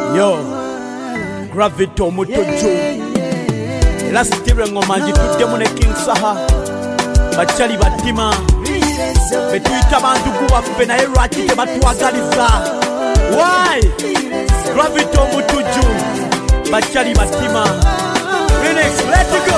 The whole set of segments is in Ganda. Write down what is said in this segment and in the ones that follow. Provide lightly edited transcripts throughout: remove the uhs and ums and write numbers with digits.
Yo, Gravity Omutojo era sitibwe ngoma ngituddemu ne King Saha bachali batima betuyita abantu kuwaffe naye lwaki tebatwagaliza. Why? Gravity Omutojo bachali batima. Phoenix, let's go.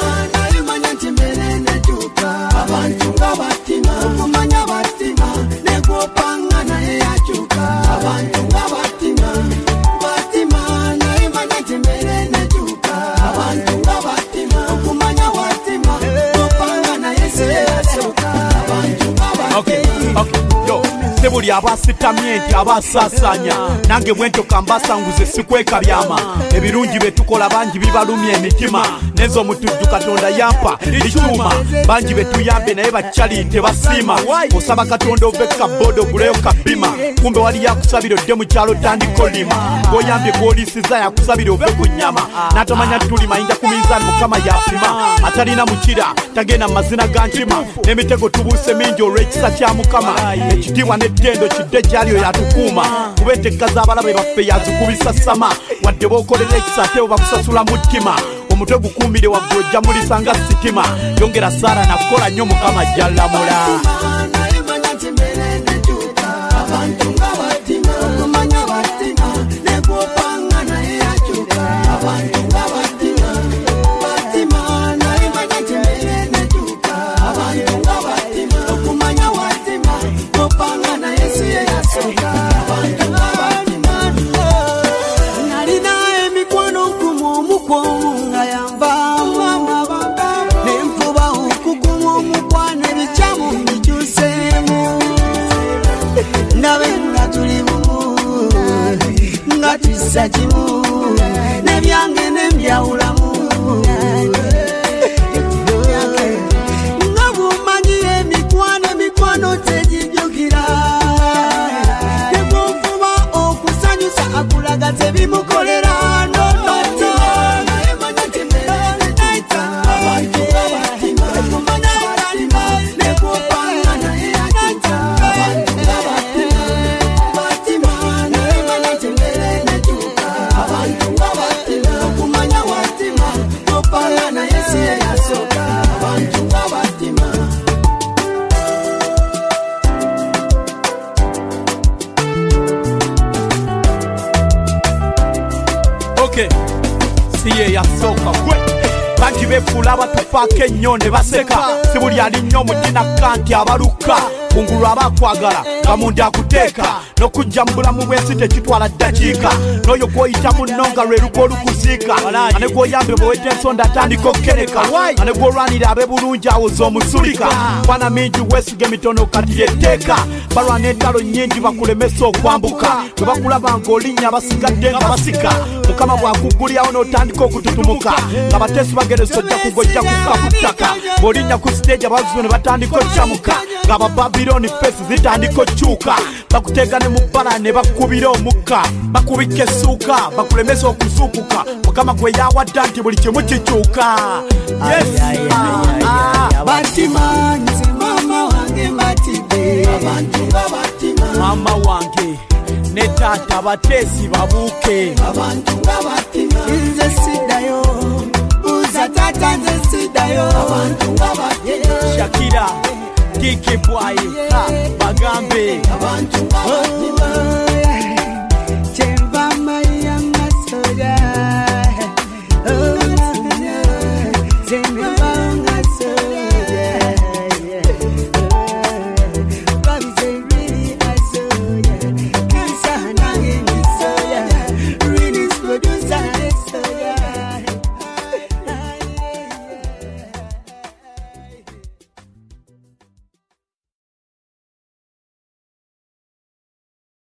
Abantu batima okumanya batima nekopanga naye yachuka. Abantu batima batima naye manya tembere nechuka. Abantu batima okumanya batima nekopanga naye se yachuka. Abantu batima. Okay, yo sebuli abasitamye nti abasasanya nange bwento kambasanguze sikweka byama ebirungi betukola bangi bibalumya emitima nezo omutujju Katonda yampa ichuma bangi betuyambe naye bachali tebasiima osaba Katonda ove kabodo guleyo kabima kumbe wali yakusabira odde mu kyalo tandiko lima goyambye gwolisiza yakusabira ove ku nnyama natamanya tulima inja ku minzaani Mukama yapima atalina mukira tagenda mu mazina ga nkima n'emitego tubuuse mingi olw'ekisa kya Mukama ekitiibwa n'ettendo kidde gyaliyo yatukuuma kuba entegeka z'abalabe baffe yazikubisa sama wadde bookolera ekisa ate bakusasula mu ttima omutwe gukuumire waggulu ojja mulisanga sitima yongera Saara nakola nnyo Mukama jjallamula. Sajimu nebyange nembyawulamu nga bumanyi emikwano tegijjukira tebwokuba okusanyusa akulaga tebimukolera siye yasooka gwe bangi befuula abatufaako ennyo ne baseka si buli alinnyo omutinaka nti abaluka kungulu abakwagala kamundi akuteeka n'okujja mu bulamu bw'ensi tekitwala ddakiika n'oyo gw'oyita munno nga lwe lugo olukuziika ane gw'oyambe bweweta ensonda atandika okukereka ane gw'olwanira abe bulungi awoza omusulika bwana mingi weesiga emitono kati lyetteeka balwana entalo nnyingi bakulemesa okwambuka bwe bakulaba ng'olinnya basigadde nga basika Mukama bw'akuggulyawo n'otandika okututumuka nga bateesi bageresa ojja kugojja kukka ku ttaka bw'olinnya ku siteegi abavuzi ne batandika okcamuka nga Babyloni fesi zitandika okyuka bakuteeka ne mu bbala ne bakubira omukka bakubika essuuka bakulemesa okuzuukuka Mukama gwe yawadda nti buli kimu kikyuka. Batima nze mama wange mbatidde abantu batima mama wange ne taata bateesi babuuke abantu batima nze siddayo buuza taata nze siddayo abantu batima Shakira Kiki Boy bagambe abantu batima chemba maya masoja oh zene